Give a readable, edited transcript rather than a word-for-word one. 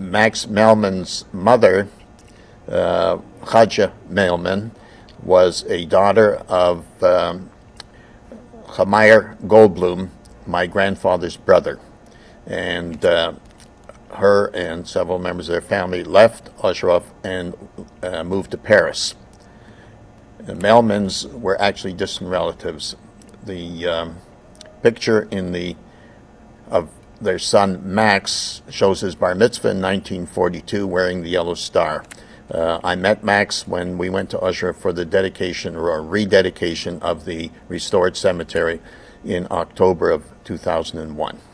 Max Mehlman's mother, Chadja Mehlman, was a daughter of Chameir Goldblum, my grandfather's brother. And her and several members of their family left Ostrov and moved to Paris. The Mehlmans were actually distant relatives. The picture of their son Max shows his bar mitzvah in 1942 wearing the yellow star. I met Max when we went to Ostrov for the dedication or rededication of the restored cemetery in October of 2001.